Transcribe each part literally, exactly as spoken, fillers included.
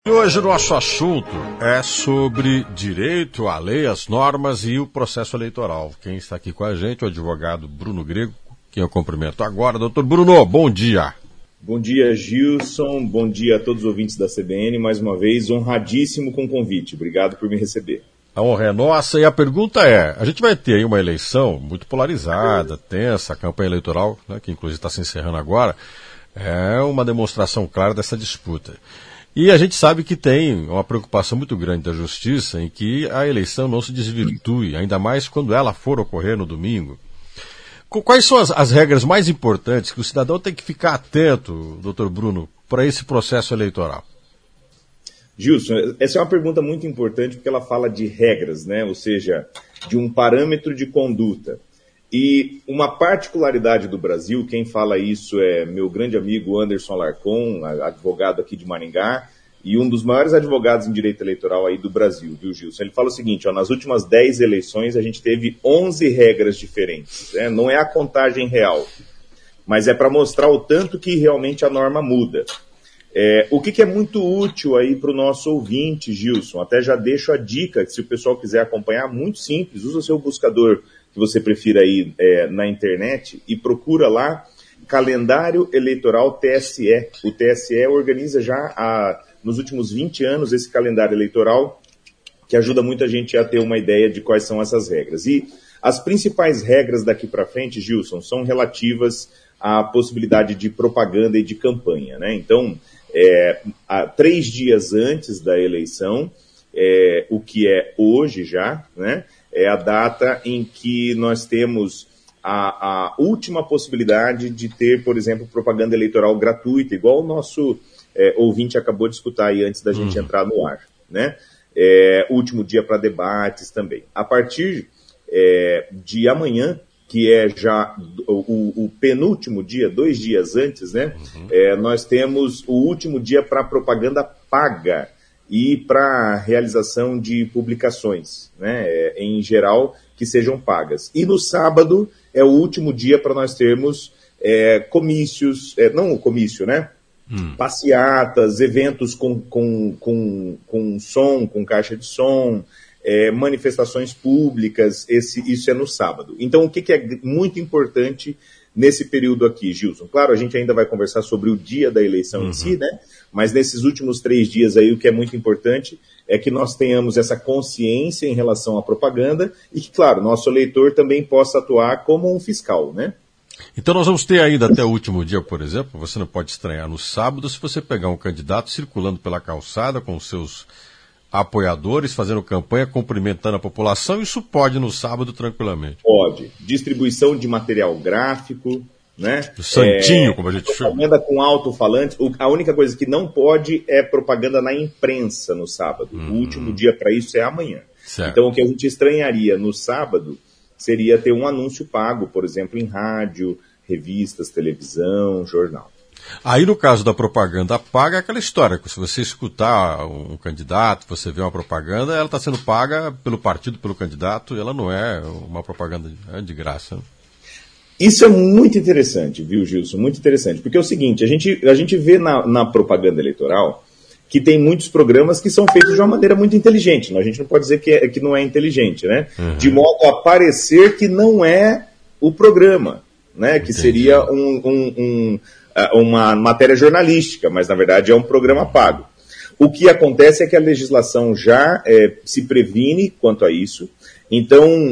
Hoje o nosso assunto é sobre direito, a lei, as normas e o processo eleitoral. Quem está aqui com a gente é o advogado Bruno Grego, quem eu cumprimento agora. Doutor Bruno, bom dia. Bom dia, Gilson. Bom dia a todos os ouvintes da C B N. Mais uma vez, honradíssimo com o convite. Obrigado por me receber. A honra é nossa e a pergunta é, a gente vai ter aí uma eleição muito polarizada, tensa, a campanha eleitoral, né, que inclusive está se encerrando agora, é uma demonstração clara dessa disputa. E a gente sabe que tem uma preocupação muito grande da Justiça em que a eleição não se desvirtue, ainda mais quando ela for ocorrer no domingo. Quais são as, as regras mais importantes que o cidadão tem que ficar atento, doutor Bruno, para esse processo eleitoral? Gilson, essa é uma pergunta muito importante porque ela fala de regras, né? Ou seja, de um parâmetro de conduta. E uma particularidade do Brasil, quem fala isso é meu grande amigo Anderson Alarcon, advogado aqui de Maringá, e um dos maiores advogados em direito eleitoral aí do Brasil, viu, Gilson? Ele fala o seguinte, ó, nas últimas dez eleições a gente teve onze regras diferentes, né? Não é a contagem real, mas é para mostrar o tanto que realmente a norma muda. É, o que, que é muito útil aí para o nosso ouvinte, Gilson? Até já deixo a dica, que se o pessoal quiser acompanhar, muito simples, usa o seu buscador que você prefira aí é, na internet e procura lá Calendário Eleitoral T S E. O T S E organiza já há, nos últimos vinte anos esse calendário eleitoral que ajuda muita gente a ter uma ideia de quais são essas regras. E as principais regras daqui para frente, Gilson, são relativas à possibilidade de propaganda e de campanha, né? Então, é, há três dias antes da eleição, é, o que é hoje já, né? É a data em que nós temos a, a última possibilidade de ter, por exemplo, propaganda eleitoral gratuita, igual o nosso é, ouvinte acabou de escutar aí antes da gente uhum. entrar no ar, né? É, último dia para debates também. A partir é, de amanhã, que é já o, o penúltimo dia, dois dias antes, né? Uhum. É, nós temos o último dia para propaganda paga e para realização de publicações, né, em geral, que sejam pagas. E no sábado é o último dia para nós termos é, comícios, é, não o comício, né, hum. passeatas, eventos com, com, com, com som, com caixa de som, é, manifestações públicas, esse, isso é no sábado. Então, o que, que é muito importante nesse período aqui, Gilson? Claro, a gente ainda vai conversar sobre o dia da eleição uhum. em si, né? Mas nesses últimos três dias aí, o que é muito importante é que nós tenhamos essa consciência em relação à propaganda e que, claro, nosso eleitor também possa atuar como um fiscal, né? Então nós vamos ter ainda até o último dia, por exemplo, você não pode estranhar no sábado, se você pegar um candidato circulando pela calçada com os seus apoiadores, fazendo campanha, cumprimentando a população, isso pode no sábado tranquilamente? Pode. Distribuição de material gráfico, né? O santinho, é, como a gente chama. Propaganda com alto-falante. A única coisa que não pode é propaganda na imprensa no sábado. Uhum. O último dia para isso é amanhã. Certo. Então o que a gente estranharia no sábado seria ter um anúncio pago, por exemplo, em rádio, revistas, televisão, jornal. Aí, no caso da propaganda paga, é aquela história, que se você escutar um candidato, você vê uma propaganda, ela está sendo paga pelo partido, pelo candidato, e ela não é uma propaganda de graça. Né? Isso é muito interessante, viu, Gilson? Muito interessante, porque é o seguinte, a gente, a gente vê na, na propaganda eleitoral que tem muitos programas que são feitos de uma maneira muito inteligente, né? A gente não pode dizer que, é, que não é inteligente, né? Uhum. De modo a parecer que não é o programa, né? Que Entendi. Seria um... um, um uma matéria jornalística, mas na verdade é um programa pago. O que acontece é que a legislação já é, se previne quanto a isso, então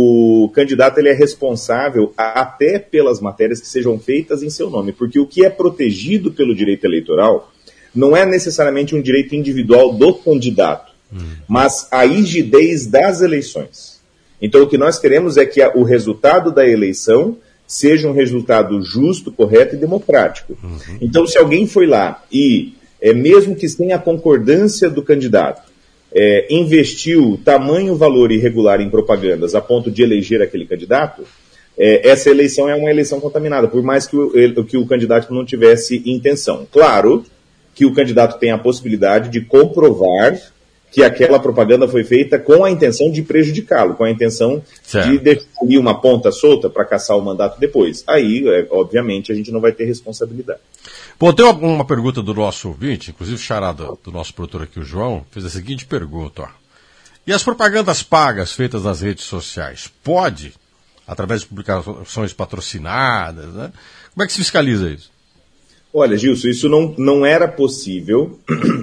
o candidato ele é responsável até pelas matérias que sejam feitas em seu nome, porque o que é protegido pelo direito eleitoral não é necessariamente um direito individual do candidato, hum. mas a rigidez das eleições. Então o que nós queremos é que a, o resultado da eleição seja um resultado justo, correto e democrático. Uhum. Então, se alguém foi lá e, é, mesmo que tenha a concordância do candidato, é, investiu tamanho valor irregular em propagandas a ponto de eleger aquele candidato, é, essa eleição é uma eleição contaminada, por mais que o, ele, que o candidato não tivesse intenção. Claro que o candidato tem a possibilidade de comprovar que aquela propaganda foi feita com a intenção de prejudicá-lo, com a intenção certo. de deixar ali uma ponta solta para caçar o mandato depois. Aí, é, obviamente, a gente não vai ter responsabilidade. Bom, tem uma, uma pergunta do nosso ouvinte, inclusive charada do nosso produtor aqui, o João, fez a seguinte pergunta. Ó. E as propagandas pagas feitas nas redes sociais, pode, através de publicações patrocinadas, né? Como é que se fiscaliza isso? Olha, Gilson, isso não, não era possível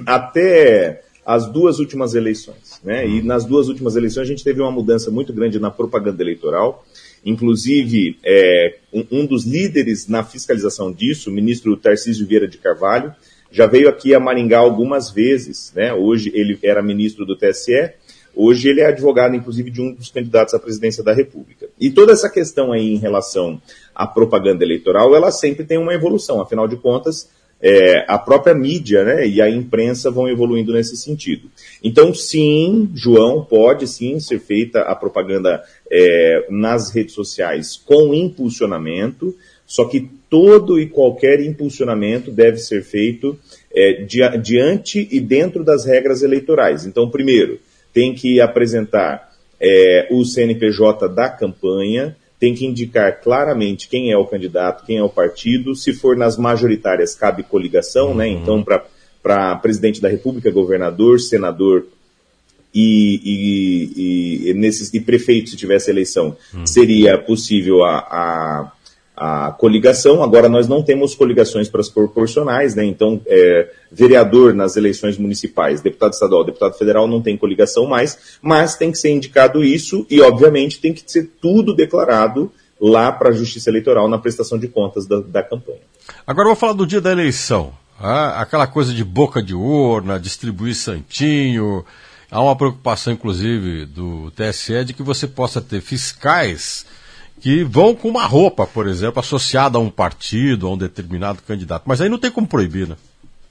até as duas últimas eleições, né? E nas duas últimas eleições a gente teve uma mudança muito grande na propaganda eleitoral. Inclusive, é, um, um dos líderes na fiscalização disso, o ministro Tarcísio Vieira de Carvalho, já veio aqui a Maringá algumas vezes, né? Hoje ele era ministro do T S E, hoje ele é advogado, inclusive, de um dos candidatos à presidência da República. E toda essa questão aí em relação à propaganda eleitoral, ela sempre tem uma evolução, afinal de contas, É, a própria mídia, né, e a imprensa vão evoluindo nesse sentido. Então, sim, João, pode sim ser feita a propaganda é, nas redes sociais com impulsionamento, só que todo e qualquer impulsionamento deve ser feito é, di- diante e dentro das regras eleitorais. Então, primeiro, tem que apresentar é, o C N P J da campanha, tem que indicar claramente quem é o candidato, quem é o partido. Se for nas majoritárias, cabe coligação, uhum. né? Então, para presidente da República, governador, senador e, e, e, e, nesses, e prefeito, se tivesse eleição, uhum. seria possível a, a, a coligação. Agora, nós não temos coligações para as proporcionais, né? Então, é, vereador nas eleições municipais, deputado estadual, deputado federal não tem coligação mais, mas tem que ser indicado isso e, obviamente, tem que ser tudo declarado lá para a Justiça Eleitoral na prestação de contas da, da campanha. Agora eu vou falar do dia da eleição. Ah, aquela coisa de boca de urna, distribuir santinho. Há uma preocupação, inclusive, do T S E de que você possa ter fiscais que vão com uma roupa, por exemplo, associada a um partido, a um determinado candidato. Mas aí não tem como proibir, né?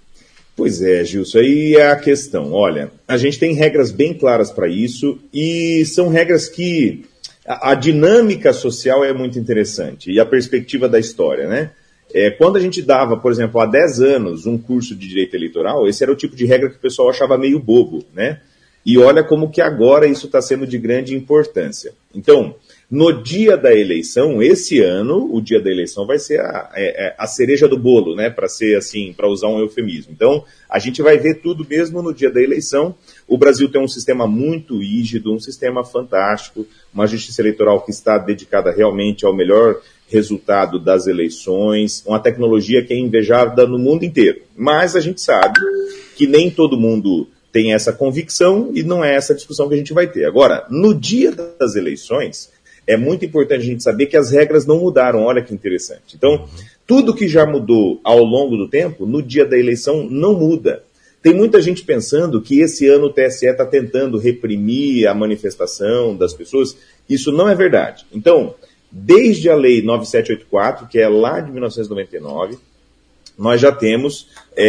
Pois é, Gilson, aí é a questão. Olha, a gente tem regras bem claras para isso e são regras que a, a dinâmica social é muito interessante e a perspectiva da história, né? É, quando a gente dava, por exemplo, há dez anos um curso de direito eleitoral, esse era o tipo de regra que o pessoal achava meio bobo, né? E olha como que agora isso está sendo de grande importância. Então, no dia da eleição, esse ano, o dia da eleição vai ser a, a, a cereja do bolo, né? Para ser assim, para usar um eufemismo. Então, a gente vai ver tudo mesmo no dia da eleição. O Brasil tem um sistema muito rígido, um sistema fantástico, uma justiça eleitoral que está dedicada realmente ao melhor resultado das eleições, uma tecnologia que é invejada no mundo inteiro. Mas a gente sabe que nem todo mundo tem essa convicção e não é essa discussão que a gente vai ter. Agora, no dia das eleições, é muito importante a gente saber que as regras não mudaram. Olha que interessante. Então, tudo que já mudou ao longo do tempo, no dia da eleição, não muda. Tem muita gente pensando que esse ano o T S E está tentando reprimir a manifestação das pessoas. Isso não é verdade. Então, desde a Lei nove mil setecentos e oitenta e quatro, que é lá de mil novecentos e noventa e nove, nós já temos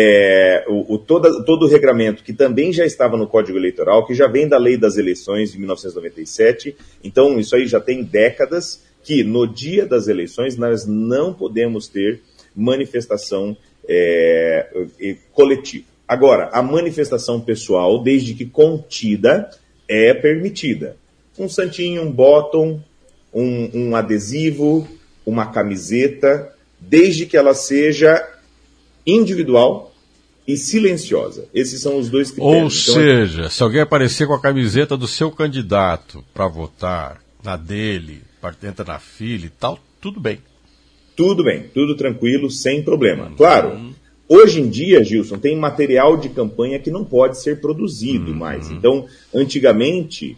é, o, o, todo, todo o regramento que também já estava no Código Eleitoral, que já vem da Lei das Eleições de mil novecentos e noventa e sete. Então, isso aí já tem décadas que no dia das eleições nós não podemos ter manifestação é, coletiva. Agora, a manifestação pessoal, desde que contida, é permitida. Um santinho, um bottom, um, um adesivo, uma camiseta, desde que ela seja individual e silenciosa. Esses são os dois critérios. Ou então, seja, é... se alguém aparecer com a camiseta do seu candidato para votar, na dele, entra na fila e tal, tudo bem. Tudo bem, tudo tranquilo, sem problema. Uhum. Claro, hoje em dia, Gilson, tem material de campanha que não pode ser produzido uhum. mais. Então, antigamente,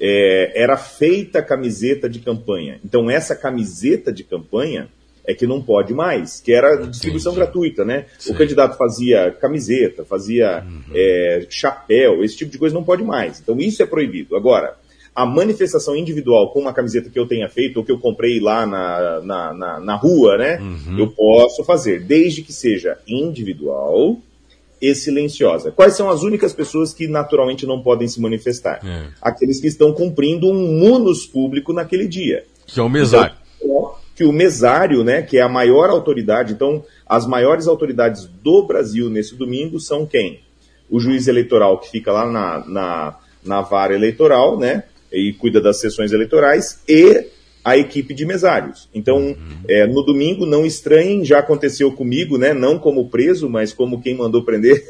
é, era feita a camiseta de campanha. Então, essa camiseta de campanha é que não pode mais, que era distribuição Entendi. gratuita, né? Sim. O candidato fazia camiseta, fazia uhum. é, chapéu, esse tipo de coisa não pode mais. Então isso é proibido. Agora, a manifestação individual com uma camiseta que eu tenha feito ou que eu comprei lá na, na, na, na rua, né? Uhum. Eu posso fazer, desde que seja individual e silenciosa. Quais são as únicas pessoas que naturalmente não podem se manifestar? É. Aqueles que estão cumprindo um munus público naquele dia. Que é o mesário. Então, que o mesário, né, que é a maior autoridade, então as maiores autoridades do Brasil nesse domingo são quem? o juiz eleitoral que fica lá na, na, na vara eleitoral, né, e cuida das sessões eleitorais, e a equipe de mesários. Então, uhum. é, no domingo, não estranhem, já aconteceu comigo, né, não como preso, mas como quem mandou prender,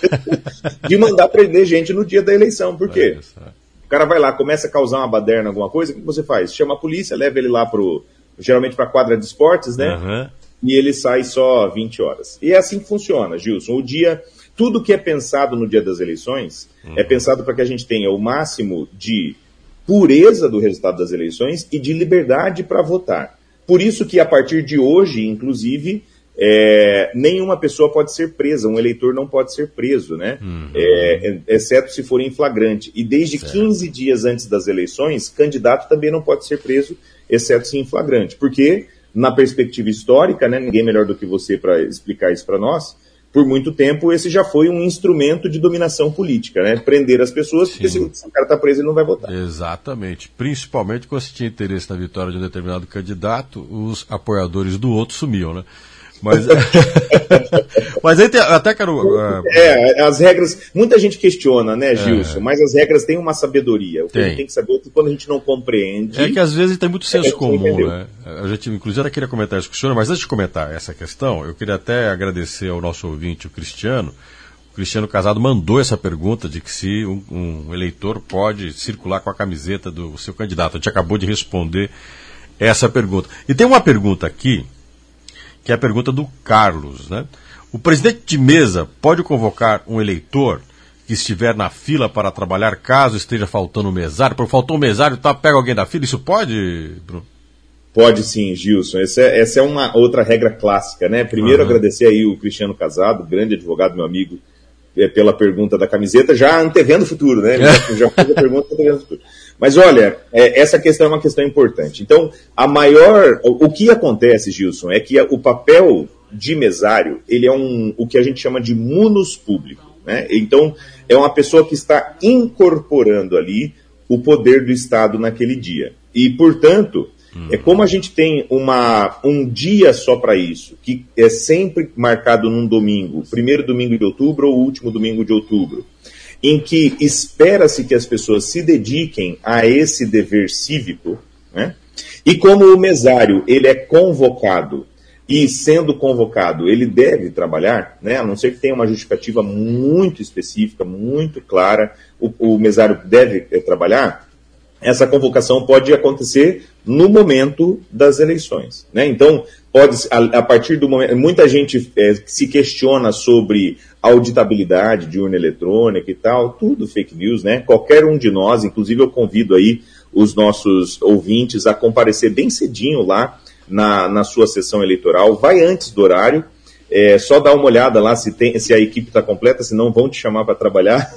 de mandar prender gente no dia da eleição. Por quê? O cara vai lá, começa a causar uma baderna, alguma coisa, o que você faz? Chama a polícia, leva ele lá pro, geralmente para a quadra de esportes, né, uhum. e ele sai só vinte horas. E é assim que funciona, Gilson. O dia, tudo que é pensado no dia das eleições, uhum. é pensado para que a gente tenha o máximo de pureza do resultado das eleições e de liberdade para votar. Por isso que, a partir de hoje, inclusive, é, nenhuma pessoa pode ser presa, um eleitor não pode ser preso, né? Uhum. É, exceto se for em flagrante. E desde certo. quinze dias antes das eleições, candidato também não pode ser preso, exceto se em flagrante. Porque, na perspectiva histórica, né, ninguém melhor do que você para explicar isso para nós, por muito tempo, esse já foi um instrumento de dominação política, né? Prender as pessoas, Sim. porque se, se o cara está preso, ele não vai votar. Exatamente. Principalmente quando se tinha interesse na vitória de um determinado candidato, os apoiadores do outro sumiam, né? Mas, mas aí tem, até quero... Uh... É, as regras... Muita gente questiona, né, Gilson? É. Mas as regras têm uma sabedoria. O que tem. a gente tem que saber é que quando a gente não compreende... É que às vezes tem muito senso é comum, né? A gente, inclusive, eu queria comentar isso com o senhor, mas antes de comentar essa questão, eu queria até agradecer ao nosso ouvinte, o Cristiano. O Cristiano Casado mandou essa pergunta de que se um, um eleitor pode circular com a camiseta do seu candidato. A gente acabou de responder essa pergunta. E tem uma pergunta aqui, que é a pergunta do Carlos, né? O presidente de mesa pode convocar um eleitor que estiver na fila para trabalhar caso esteja faltando um mesário? Por faltou um mesário, tá, pega alguém da fila? Isso pode, Bruno? Pode sim, Gilson. Essa é, essa é uma outra regra clássica, né? Primeiro, uhum. agradecer aí o Cristiano Casado, grande advogado, meu amigo, é, pela pergunta da camiseta, já antevendo o futuro, né? Ele já, já fez a pergunta antevendo o futuro. Mas olha, é, essa questão é uma questão importante. Então, a maior... O, o que acontece, Gilson, é que a, o papel de mesário, ele é um, o que a gente chama de munus público, né? Então, é uma pessoa que está incorporando ali o poder do Estado naquele dia. E, portanto, hum. é como a gente tem uma, um dia só para isso, que é sempre marcado num domingo, primeiro domingo de outubro ou último domingo de outubro, em que espera-se que as pessoas se dediquem a esse dever cívico, né? E como o mesário ele é convocado, e sendo convocado ele deve trabalhar, né? A não ser que tenha uma justificativa muito específica, muito clara, o, o mesário deve é, trabalhar, essa convocação pode acontecer no momento das eleições, né? Então, pode, a, a partir do momento... Muita gente é, se questiona sobre a auditabilidade de urna eletrônica e tal, tudo fake news, né? Qualquer um de nós, inclusive eu convido aí os nossos ouvintes a comparecer bem cedinho lá na, na sua sessão eleitoral, vai antes do horário, é, só dá uma olhada lá se, tem, se a equipe está completa, senão vão te chamar para trabalhar.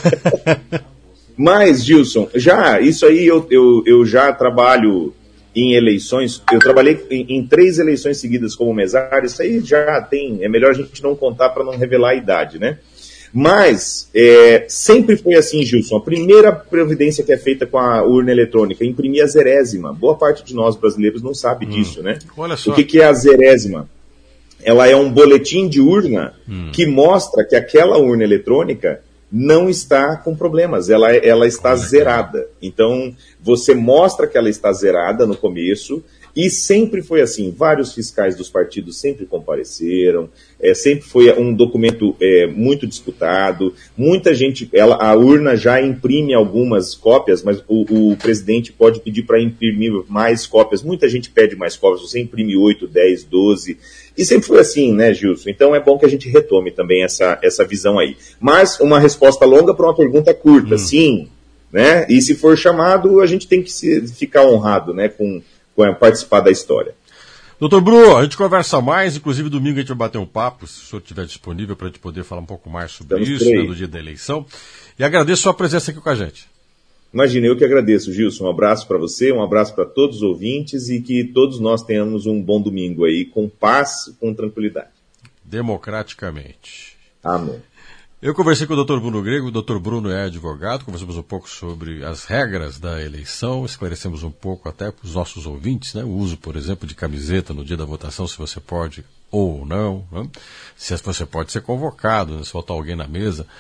Mas, Gilson, já, isso aí eu, eu, eu já trabalho em eleições, eu trabalhei em, em três eleições seguidas como mesário, isso aí já tem, é melhor a gente não contar para não revelar a idade, né? Mas, é, sempre foi assim, Gilson, a primeira providência que é feita com a urna eletrônica, imprimir a zerésima. Boa parte de nós brasileiros não sabe hum, disso, né? Olha só. O que, que é a zerésima? Ela é um boletim de urna hum. que mostra que aquela urna eletrônica não está com problemas, ela, ela está zerada. Então, você mostra que ela está zerada no começo, e sempre foi assim, vários fiscais dos partidos sempre compareceram, é, sempre foi um documento é, muito disputado, muita gente, ela, a urna já imprime algumas cópias, mas o, o presidente pode pedir para imprimir mais cópias, muita gente pede mais cópias, você imprime oito, dez, doze, e sempre foi assim, né, Gilson? Então é bom que a gente retome também essa, essa visão aí. Mas uma resposta longa para uma pergunta curta, hum. sim, né? E se for chamado, a gente tem que se, ficar honrado, né, com, com participar da história. Doutor Bruno, a gente conversa mais, inclusive domingo a gente vai bater um papo, se o senhor estiver disponível para a gente poder falar um pouco mais sobre Estamos isso, né, no dia da eleição. E agradeço a sua presença aqui com a gente. Imagina, eu que agradeço, Gilson. Um abraço para você, um abraço para todos os ouvintes e que todos nós tenhamos um bom domingo aí, com paz, com tranquilidade. Democraticamente. Amém. Eu conversei com o doutor Bruno Grego, o doutor Bruno é advogado, conversamos um pouco sobre as regras da eleição, esclarecemos um pouco até para os nossos ouvintes, né? O uso, por exemplo, de camiseta no dia da votação, se você pode ou não, né? Se você pode ser convocado, né? Se faltar alguém na mesa,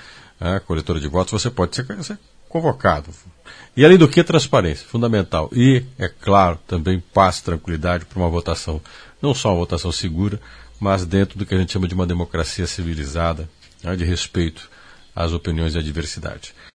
a coletora de votos, você pode ser, ser convocado. E além do que, transparência, fundamental. E, é claro, também paz, tranquilidade para uma votação, não só uma votação segura, mas dentro do que a gente chama de uma democracia civilizada, né, de respeito às opiniões e à diversidade.